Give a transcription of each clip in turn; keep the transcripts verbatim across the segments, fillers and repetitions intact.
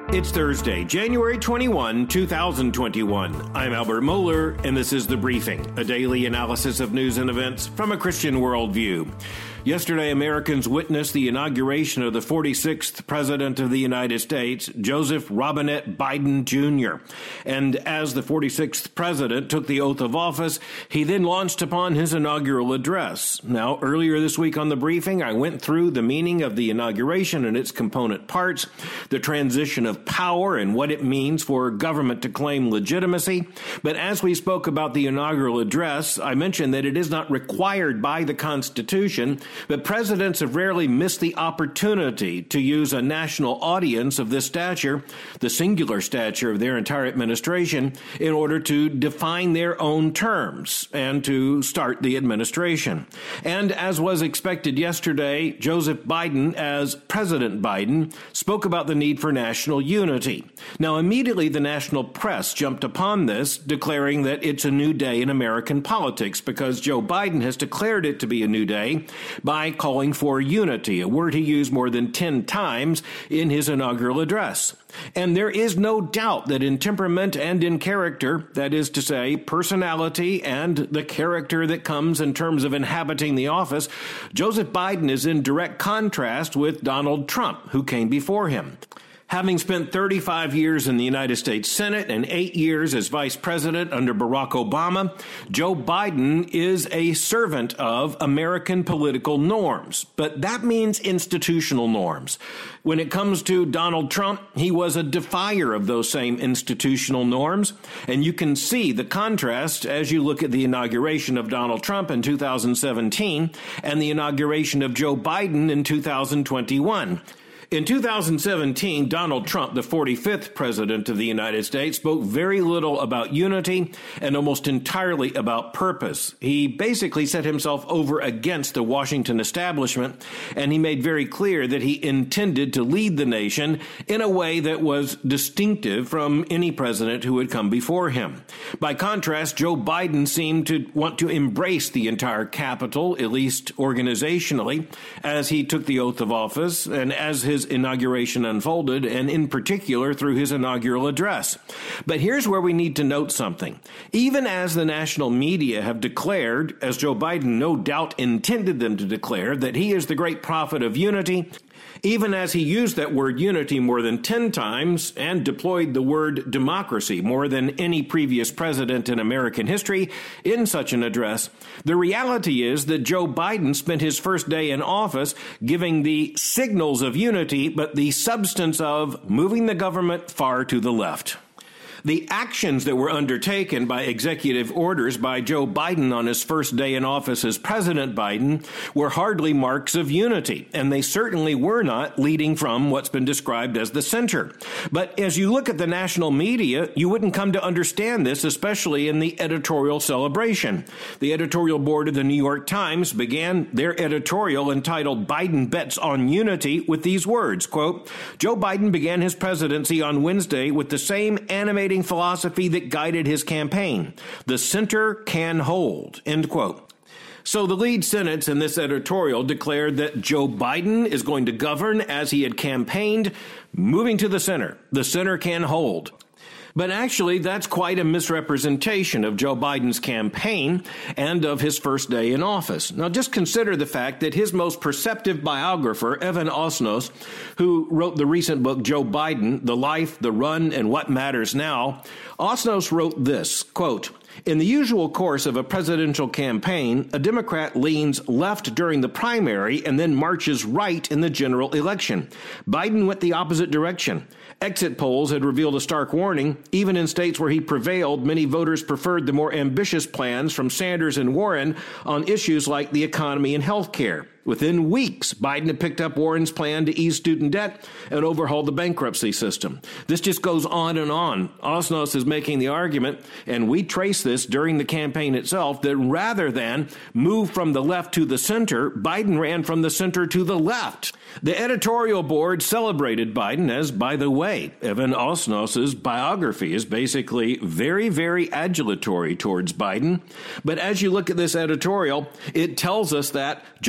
It's Thursday, January twenty-first, two thousand twenty-one. I'm Albert Mohler, and this is The Briefing, a daily analysis of news and events from a Christian worldview. Yesterday, Americans witnessed the inauguration of the forty-sixth President of the United States, Joseph Robinette Biden Junior And as the forty-sixth President took the oath of office, he then launched upon his inaugural address. Now, earlier this week on The Briefing, I went through the meaning of the inauguration and its component parts, the transition of power and what it means for government to claim legitimacy. But as we spoke about the inaugural address, I mentioned that it is not required by the Constitution, but presidents have rarely missed the opportunity to use a national audience of this stature, the singular stature of their entire administration, in order to define their own terms and to start the administration. And as was expected yesterday, Joseph Biden, as President Biden, spoke about the need for national unity. Now, immediately the national press jumped upon this, declaring that it's a new day in American politics because Joe Biden has declared it to be a new day by calling for unity, a word he used more than ten times in his inaugural address. And there is no doubt that in temperament and in character, that is to say, personality and the character that comes in terms of inhabiting the office, Joseph Biden is in direct contrast with Donald Trump, who came before him. Having spent thirty-five years in the United States Senate and eight years as vice president under Barack Obama, Joe Biden is a servant of American political norms. But that means institutional norms. When it comes to Donald Trump, he was a defier of those same institutional norms. And you can see the contrast as you look at the inauguration of Donald Trump in two thousand seventeen and the inauguration of Joe Biden in two thousand twenty-one. In two thousand seventeen, Donald Trump, the forty-fifth President of the United States, spoke very little about unity and almost entirely about purpose. He basically set himself over against the Washington establishment, and he made very clear that he intended to lead the nation in a way that was distinctive from any president who had come before him. By contrast, Joe Biden seemed to want to embrace the entire Capitol, at least organizationally, as he took the oath of office and as his inauguration unfolded, and in particular through his inaugural address. But here's where we need to note something. Even as the national media have declared, as Joe Biden no doubt intended them to declare, that he is the great prophet of unity, even as he used that word unity more than ten times and deployed the word democracy more than any previous president in American history in such an address, the reality is that Joe Biden spent his first day in office giving the signals of unity, but the substance of moving the government far to the left. The actions that were undertaken by executive orders by Joe Biden on his first day in office as President Biden were hardly marks of unity, and they certainly were not leading from what's been described as the center. But as you look at the national media, you wouldn't come to understand this, especially in the editorial celebration. The editorial board of the New York Times began their editorial entitled Biden Bets on Unity with these words, quote, Joe Biden began his presidency on Wednesday with the same animated philosophy that guided his campaign. The center can hold, end quote. So the lead sentence in this editorial declared that Joe Biden is going to govern as he had campaigned, moving to the center. The center can hold. But actually, that's quite a misrepresentation of Joe Biden's campaign and of his first day in office. Now, just consider the fact that his most perceptive biographer, Evan Osnos, who wrote the recent book, Joe Biden, The Life, the Run, and What Matters Now, Osnos wrote this, quote, in the usual course of a presidential campaign, a Democrat leans left during the primary and then marches right in the general election. Biden went the opposite direction. Exit polls had revealed a stark warning. Even in states where he prevailed, many voters preferred the more ambitious plans from Sanders and Warren on issues like the economy and health care. Within weeks, Biden had picked up Warren's plan to ease student debt and overhaul the bankruptcy system. This just goes on and on. Osnos is making the argument, and we trace this during the campaign itself, that rather than move from the left to the center, Biden ran from the center to the left. The editorial board celebrated Biden as, by the way, Evan Osnos's biography is basically very, very adulatory towards Biden. But as you look at this editorial, it tells us that Joe Biden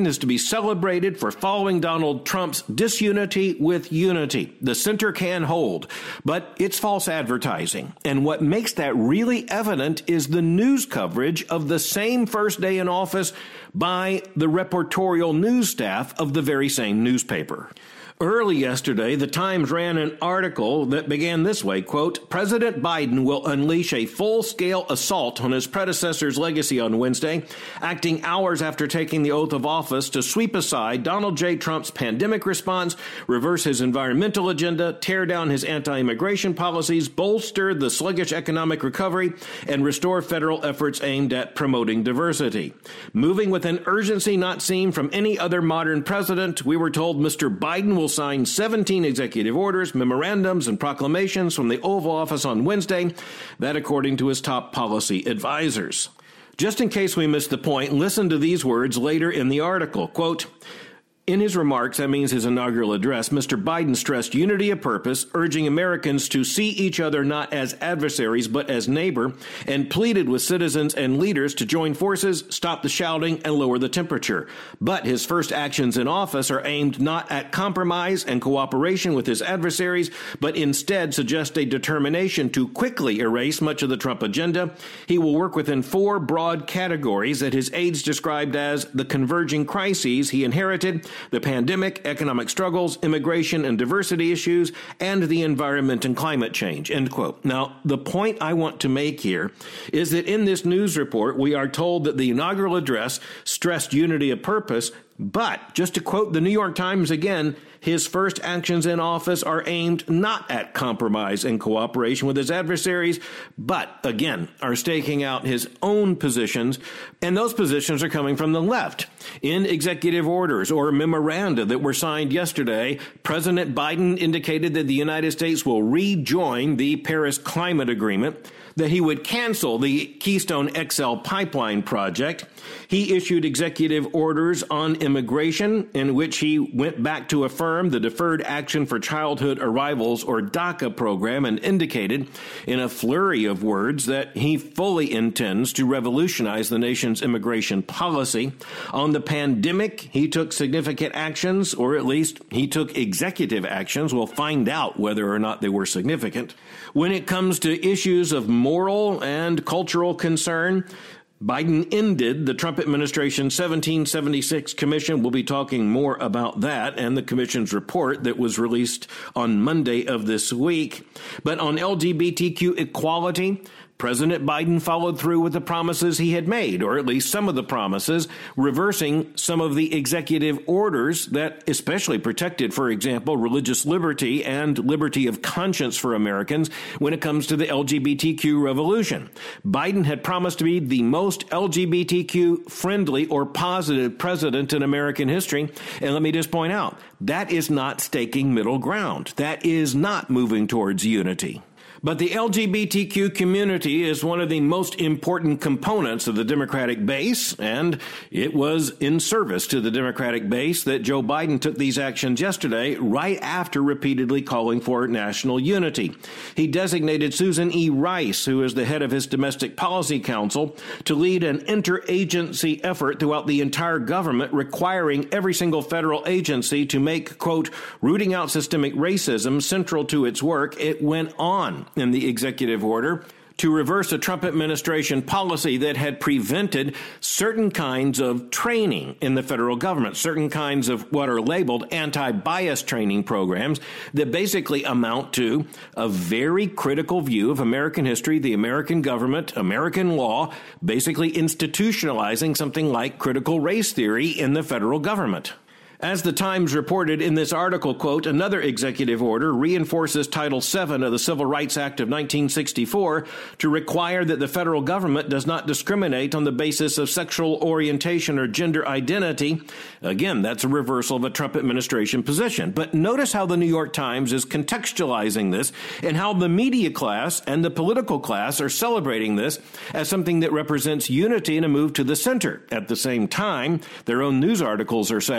Biden is to be celebrated for following Donald Trump's disunity with unity. The center can hold, but it's false advertising. And what makes that really evident is the news coverage of the same first day in office by the reportorial news staff of the very same newspaper. Early yesterday, the Times ran an article that began this way, quote, President Biden will unleash a full-scale assault on his predecessor's legacy on Wednesday, acting hours after taking the oath of office to sweep aside Donald J. Trump's pandemic response, reverse his environmental agenda, tear down his anti-immigration policies, bolster the sluggish economic recovery, and restore federal efforts aimed at promoting diversity. Moving with an urgency not seen from any other modern president, we were told Mister Biden will signed seventeen executive orders, memorandums, and proclamations from the Oval Office on Wednesday, that according to his top policy advisors. Just in case we missed the point, listen to these words later in the article. Quote, in his remarks, that means his inaugural address, Mister Biden stressed unity of purpose, urging Americans to see each other not as adversaries but as neighbor, and pleaded with citizens and leaders to join forces, stop the shouting, and lower the temperature. But his first actions in office are aimed not at compromise and cooperation with his adversaries, but instead suggest a determination to quickly erase much of the Trump agenda. He will work within four broad categories that his aides described as the converging crises he inherited: the pandemic, economic struggles, immigration and diversity issues, and the environment and climate change, end quote. Now, the point I want to make here is that in this news report, we are told that the inaugural address stressed unity of purpose, but, just to quote the New York Times again, his first actions in office are aimed not at compromise and cooperation with his adversaries, but, again, are staking out his own positions, and those positions are coming from the left. In executive orders or memoranda that were signed yesterday, President Biden indicated that the United States will rejoin the Paris Climate Agreement, that he would cancel the Keystone X L pipeline project. He issued executive orders on immigration, in which he went back to affirm the Deferred Action for Childhood Arrivals, or DACA program, and indicated in a flurry of words that he fully intends to revolutionize the nation's immigration policy. On the pandemic, he took significant actions, or at least he took executive actions. We'll find out whether or not they were significant. When it comes to issues of moral and cultural concern, Biden ended the Trump administration's seventeen seventy-six commission. We'll be talking more about that and the commission's report that was released on Monday of this week. But on L G B T Q equality, President Biden followed through with the promises he had made, or at least some of the promises, reversing some of the executive orders that especially protected, for example, religious liberty and liberty of conscience for Americans when it comes to the L G B T Q revolution. Biden had promised to be the most L G B T Q friendly or positive president in American history. And let me just point out, that is not staking middle ground. That is not moving towards unity. But the L G B T Q community is one of the most important components of the Democratic base, and it was in service to the Democratic base that Joe Biden took these actions yesterday, right after repeatedly calling for national unity. He designated Susan E. Rice, who is the head of his Domestic Policy Council, to lead an interagency effort throughout the entire government, requiring every single federal agency to make, quote, rooting out systemic racism central to its work. It went on in the executive order to reverse a Trump administration policy that had prevented certain kinds of training in the federal government, certain kinds of what are labeled anti-bias training programs that basically amount to a very critical view of American history, the American government, American law, basically institutionalizing something like critical race theory in the federal government. As the Times reported in this article, quote, another executive order reinforces Title seven of the Civil Rights Act of nineteen sixty-four to require that the federal government does not discriminate on the basis of sexual orientation or gender identity. Again, that's a reversal of a Trump administration position. But notice how the New York Times is contextualizing this and how the media class and the political class are celebrating this as something that represents unity and a move to the center. At the same time, their own news articles are saying that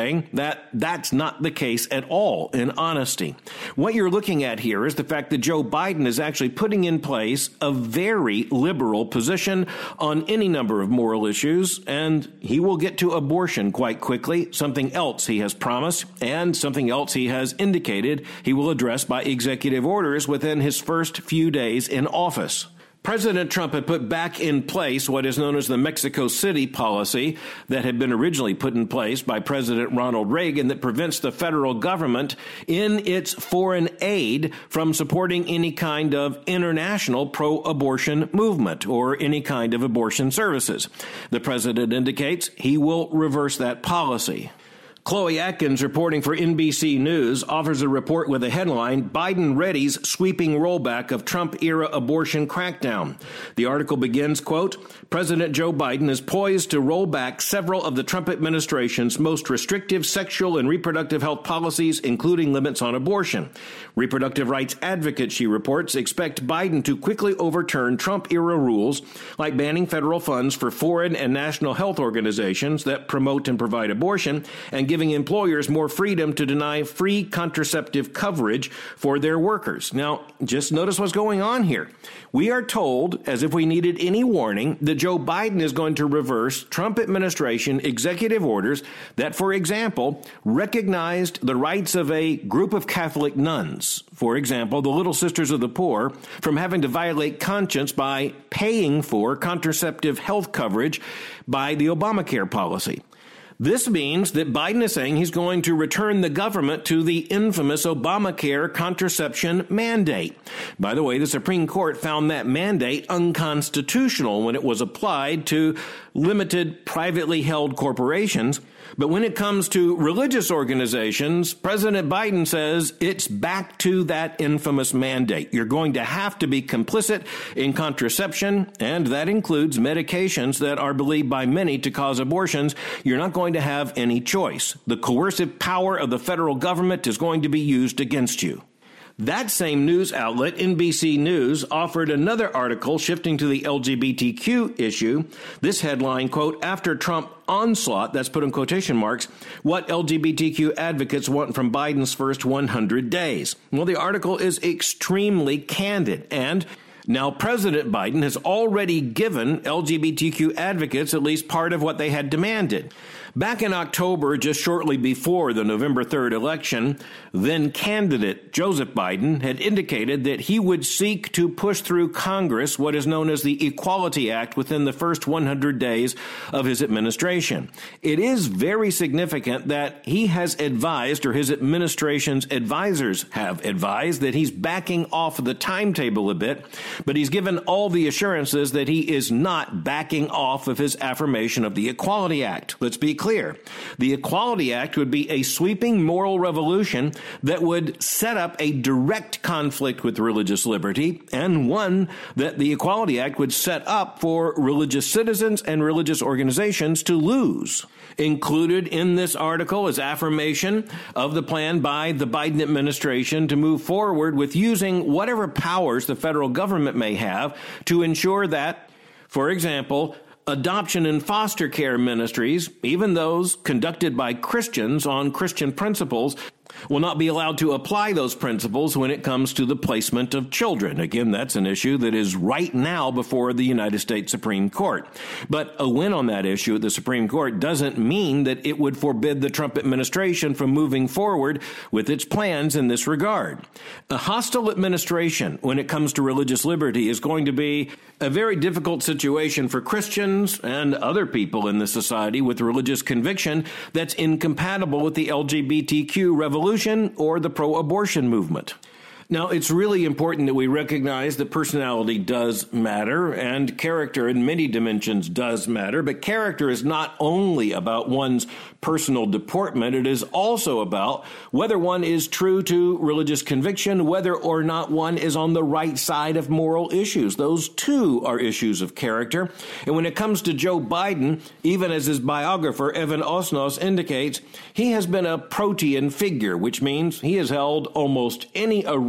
that that's not the case at all, in honesty. What you're looking at here is the fact that Joe Biden is actually putting in place a very liberal position on any number of moral issues, and he will get to abortion quite quickly, something else he has promised, and something else he has indicated he will address by executive orders within his first few days in office. President Trump had put back in place what is known as the Mexico City policy that had been originally put in place by President Ronald Reagan that prevents the federal government in its foreign aid from supporting any kind of international pro-abortion movement or any kind of abortion services. The president indicates he will reverse that policy. Chloe Atkins, reporting for N B C News, offers a report with a headline, Biden readies sweeping rollback of Trump-era abortion crackdown. The article begins, quote, President Joe Biden is poised to roll back several of the Trump administration's most restrictive sexual and reproductive health policies, including limits on abortion. Reproductive rights advocates, she reports, expect Biden to quickly overturn Trump-era rules like banning federal funds for foreign and national health organizations that promote and provide abortion and giving employers more freedom to deny free contraceptive coverage for their workers. Now, just notice what's going on here. We are told, as if we needed any warning, that Joe Biden is going to reverse Trump administration executive orders that, for example, recognized the rights of a group of Catholic nuns, for example, the Little Sisters of the Poor, from having to violate conscience by paying for contraceptive health coverage by the Obamacare policy. This means that Biden is saying he's going to return the government to the infamous Obamacare contraception mandate. By the way, the Supreme Court found that mandate unconstitutional when it was applied to limited privately held corporations. But when it comes to religious organizations, President Biden says it's back to that infamous mandate. You're going to have to be complicit in contraception, and that includes medications that are believed by many to cause abortions. You're not going to have any choice. The coercive power of the federal government is going to be used against you. That same news outlet, N B C News, offered another article shifting to the L G B T Q issue. This headline, quote, after Trump onslaught, that's put in quotation marks, what L G B T Q advocates want from Biden's first one hundred days. Well, the article is extremely candid, and now, President Biden has already given L G B T Q advocates at least part of what they had demanded. Back in October, just shortly before the November third election, then candidate Joseph Biden had indicated that he would seek to push through Congress what is known as the Equality Act within the first one hundred days of his administration. It is very significant that he has advised, or his administration's advisors have advised, that he's backing off the timetable a bit, but he's given all the assurances that he is not backing off of his affirmation of the Equality Act. Let's be clear. The Equality Act would be a sweeping moral revolution that would set up a direct conflict with religious liberty, and one that the Equality Act would set up for religious citizens and religious organizations to lose. Included in this article is affirmation of the plan by the Biden administration to move forward with using whatever powers the federal government may have to ensure that, for example, adoption and foster care ministries, even those conducted by Christians on Christian principles, will not be allowed to apply those principles when it comes to the placement of children. Again, that's an issue that is right now before the United States Supreme Court. But a win on that issue at the Supreme Court doesn't mean that it would forbid the Trump administration from moving forward with its plans in this regard. A hostile administration when it comes to religious liberty is going to be a very difficult situation for Christians and other people in the society with religious conviction that's incompatible with the L G B T Q revolution or the pro-abortion movement. Now, it's really important that we recognize that personality does matter, and character in many dimensions does matter, but character is not only about one's personal deportment, it is also about whether one is true to religious conviction, whether or not one is on the right side of moral issues. Those too are issues of character. And when it comes to Joe Biden, even as his biographer, Evan Osnos, indicates, he has been a protean figure, which means he has held almost any array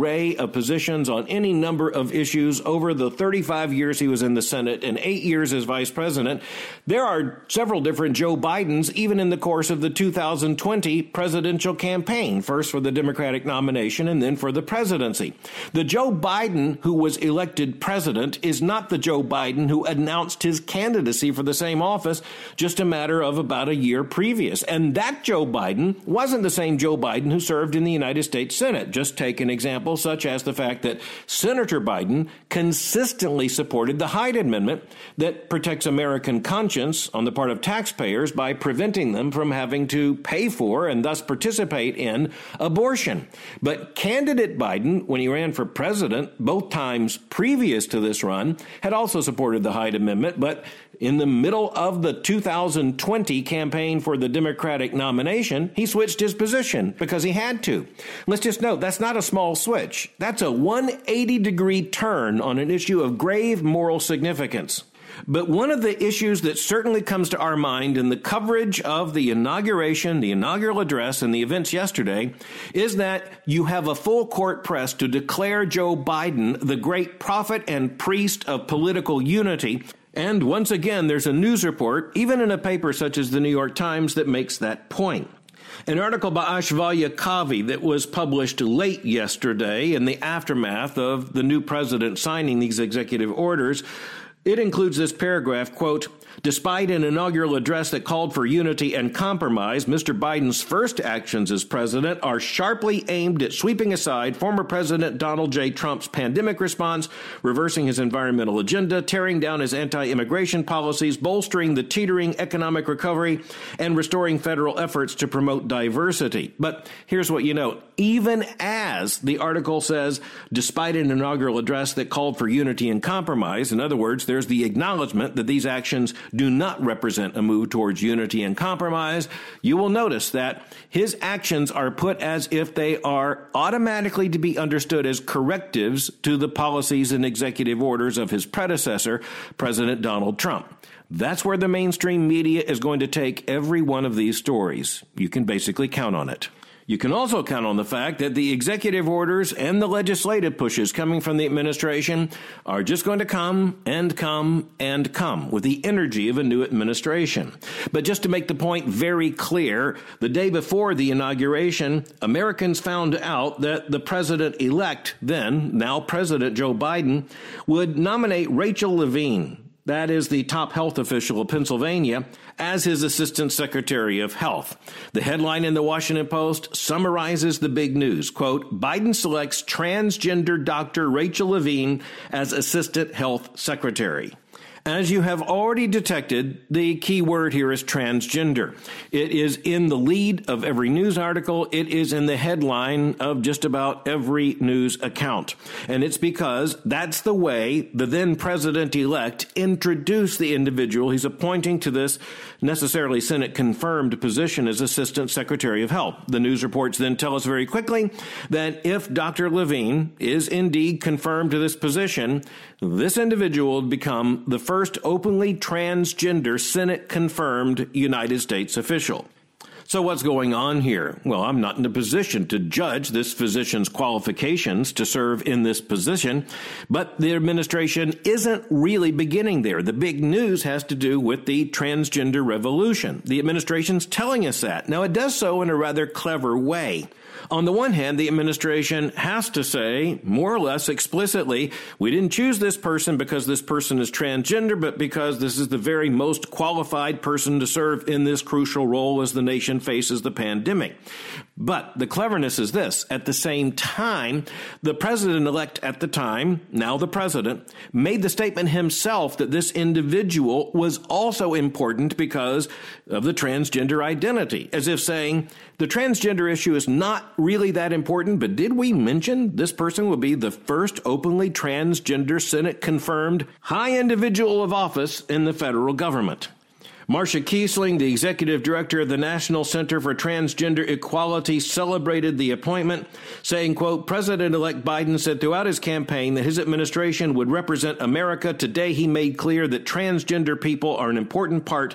array of positions on any number of issues over the thirty-five years he was in the Senate and eight years as vice president. There are several different Joe Bidens, even in the course of the two thousand twenty presidential campaign, first for the Democratic nomination and then for the presidency. The Joe Biden who was elected president is not the Joe Biden who announced his candidacy for the same office just a matter of about a year previous. And that Joe Biden wasn't the same Joe Biden who served in the United States Senate. Just take an example such as the fact that Senator Biden consistently supported the Hyde Amendment that protects American conscience on the part of taxpayers by preventing them from having to pay for and thus participate in abortion. But candidate Biden, when he ran for president, both times previous to this run, had also supported the Hyde Amendment, but in the middle of the two thousand twenty campaign for the Democratic nomination, he switched his position because he had to. Let's just note, that's not a small switch. That's a one hundred eighty degree turn on an issue of grave moral significance. But one of the issues that certainly comes to our mind in the coverage of the inauguration, the inaugural address, and the events yesterday is that you have a full court press to declare Joe Biden the great prophet and priest of political unity. And once again, there's a news report, even in a paper such as the New York Times, that makes that point. An article by Aishwarya Kavi that was published late yesterday in the aftermath of the new president signing these executive orders, it includes this paragraph, quote, "Despite an inaugural address that called for unity and compromise, Mister Biden's first actions as president are sharply aimed at sweeping aside former President Donald J. Trump's pandemic response, reversing his environmental agenda, tearing down his anti-immigration policies, bolstering the teetering economic recovery, and restoring federal efforts to promote diversity." But here's what you note. Even as the article says, despite an inaugural address that called for unity and compromise, in other words, there's the acknowledgement that these actions do not represent a move towards unity and compromise, you will notice that his actions are put as if they are automatically to be understood as correctives to the policies and executive orders of his predecessor, President Donald Trump. That's where the mainstream media is going to take every one of these stories. You can basically count on it. You can also count on the fact that the executive orders and the legislative pushes coming from the administration are just going to come and come and come with the energy of a new administration. But just to make the point very clear, the day before the inauguration, Americans found out that the president-elect, then, now President Joe Biden, would nominate Rachel Levine, that is the top health official of Pennsylvania, as his Assistant Secretary of Health. The headline in the Washington Post summarizes the big news. Quote, "Biden selects transgender doctor Rachel Levine as Assistant Health Secretary." As you have already detected, the key word here is transgender. It is in the lead of every news article. It is in the headline of just about every news account. And it's because that's the way the then president-elect introduced the individual he's appointing to this necessarily Senate-confirmed position as Assistant Secretary of Health. The news reports then tell us very quickly that if Doctor Levine is indeed confirmed to this position, this individual will become the first First openly transgender Senate-confirmed United States official. So what's going on here? Well, I'm not in a position to judge this physician's qualifications to serve in this position, but the administration isn't really beginning there. The big news has to do with the transgender revolution. The administration's telling us that. Now, it does so in a rather clever way. On the one hand, the administration has to say, more or less explicitly, we didn't choose this person because this person is transgender, but because this is the very most qualified person to serve in this crucial role as the nation faces the pandemic. But the cleverness is this. At the same time, the president-elect at the time, now the president, made the statement himself that this individual was also important because of the transgender identity, as if saying, the transgender issue is not really that important, but did we mention this person will be the first openly transgender Senate-confirmed high individual of office in the federal government? Marcia Kiesling, the executive director of the National Center for Transgender Equality, celebrated the appointment, saying, quote, President-elect Biden said throughout his campaign that his administration would represent America. Today, he made clear that transgender people are an important part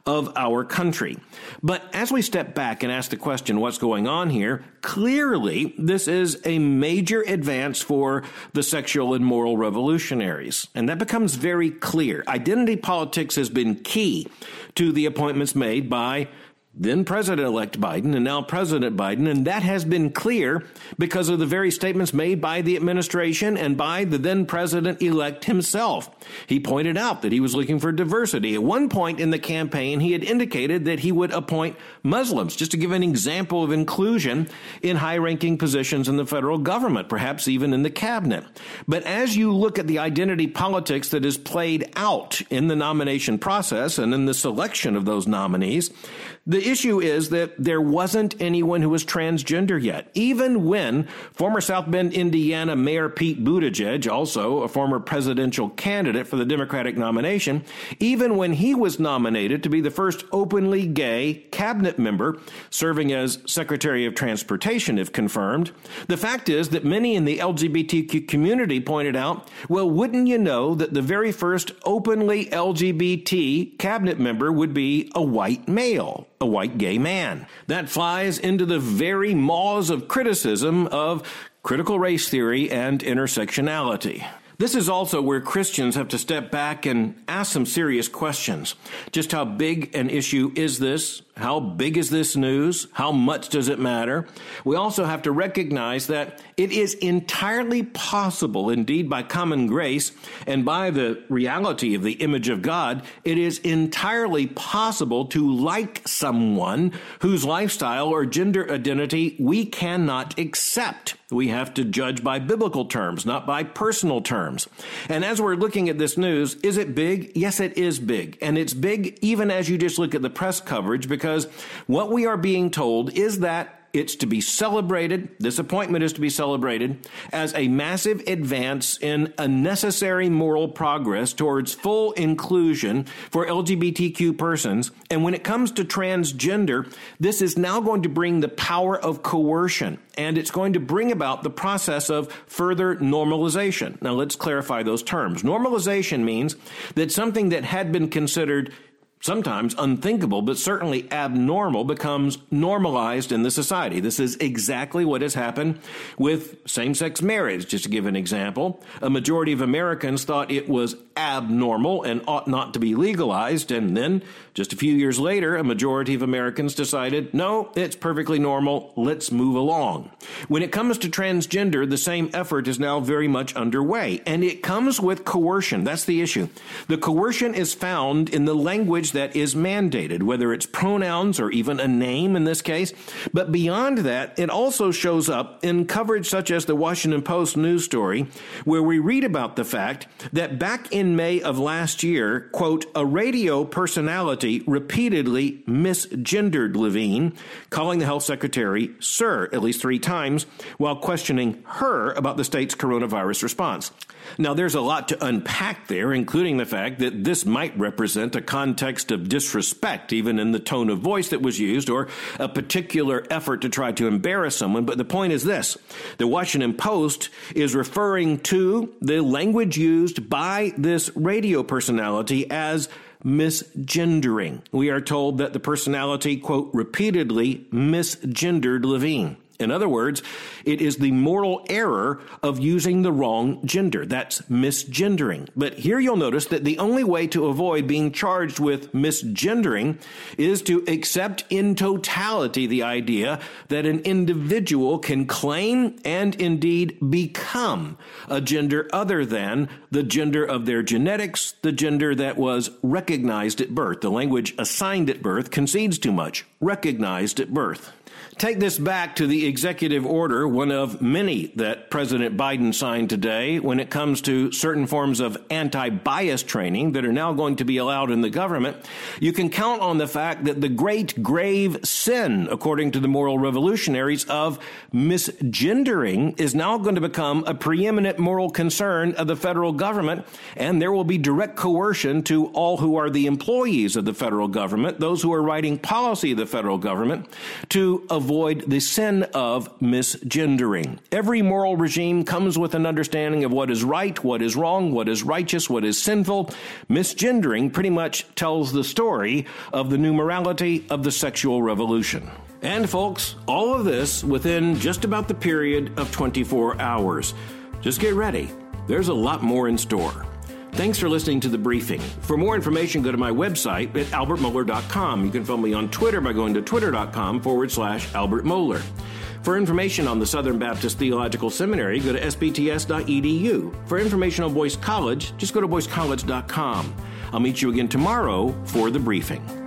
of our country. But as we step back and ask the question, what's going on here? Clearly, this is a major advance for the sexual and moral revolutionaries. And that becomes very clear. Identity politics has been key to the appointments made by then President-elect Biden and now President Biden, and that has been clear because of the very statements made by the administration and by the then President-elect himself. He pointed out that he was looking for diversity. At one point in the campaign, he had indicated that he would appoint Muslims, just to give an example of inclusion in high-ranking positions in the federal government, perhaps even in the cabinet. But as you look at the identity politics that is played out in the nomination process and in the selection of those nominees, the issue is that there wasn't anyone who was transgender yet. Even when former South Bend, Indiana Mayor Pete Buttigieg, also a former presidential candidate for the Democratic nomination, even when he was nominated to be the first openly gay cabinet member serving as Secretary of Transportation, if confirmed, the fact is that many in the L G B T Q community pointed out, well, wouldn't you know that the very first openly L G B T cabinet member would be a white male, a white gay man. That flies into the very maws of criticism of critical race theory and intersectionality. This is also where Christians have to step back and ask some serious questions. Just how big an issue is this? How big is this news? How much does it matter? We also have to recognize that it is entirely possible, indeed by common grace and by the reality of the image of God, it is entirely possible to like someone whose lifestyle or gender identity we cannot accept. We have to judge by biblical terms, not by personal terms. And as we're looking at this news, is it big? Yes, it is big. And it's big even as you just look at the press coverage, because what we are being told is that it's to be celebrated, this appointment is to be celebrated as a massive advance in a necessary moral progress towards full inclusion for L G B T Q persons. And when it comes to transgender, this is now going to bring the power of coercion, and it's going to bring about the process of further normalization. Now, let's clarify those terms. Normalization means that something that had been considered sometimes unthinkable, but certainly abnormal, becomes normalized in the society. This is exactly what has happened with same-sex marriage. Just to give an example, a majority of Americans thought it was abnormal and ought not to be legalized, and then just a few years later, a majority of Americans decided, no, it's perfectly normal, let's move along. When it comes to transgender, the same effort is now very much underway, and it comes with coercion. That's the issue. The coercion is found in the language that is mandated, whether it's pronouns or even a name in this case. But beyond that, it also shows up in coverage such as the Washington Post news story, where we read about the fact that back in May of last year, quote, a radio personality repeatedly misgendered Levine, calling the health secretary sir at least three times while questioning her about the state's coronavirus response. Now, there's a lot to unpack there, including the fact that this might represent a context of disrespect, even in the tone of voice that was used, or a particular effort to try to embarrass someone. But the point is this: the Washington Post is referring to the language used by this radio personality as misgendering. We are told that the personality, quote, repeatedly misgendered Levine. In other words, it is the moral error of using the wrong gender. That's misgendering. But here you'll notice that the only way to avoid being charged with misgendering is to accept in totality the idea that an individual can claim and indeed become a gender other than the gender of their genetics, the gender that was recognized at birth. The language assigned at birth concedes too much. Recognized at birth. Take this back to the executive order, one of many that President Biden signed today when it comes to certain forms of anti-bias training that are now going to be allowed in the government. You can count on the fact that the great grave sin, according to the moral revolutionaries, of misgendering is now going to become a preeminent moral concern of the federal government, and there will be direct coercion to all who are the employees of the federal government, those who are writing policy of the federal government, to avoid avoid the sin of misgendering. Every moral regime comes with an understanding of what is right, what is wrong, what is righteous, what is sinful. Misgendering pretty much tells the story of the new morality of the sexual revolution. And folks, all of this within just about the period of twenty-four hours. Just get ready. There's a lot more in store. Thanks for listening to The Briefing. For more information, go to my website at albert mohler dot com. You can follow me on Twitter by going to twitter.com forward slash Albert Mohler. For information on the Southern Baptist Theological Seminary, go to s b t s dot e d u. For information on Boyce College, just go to boyce college dot com. I'll meet you again tomorrow for The Briefing.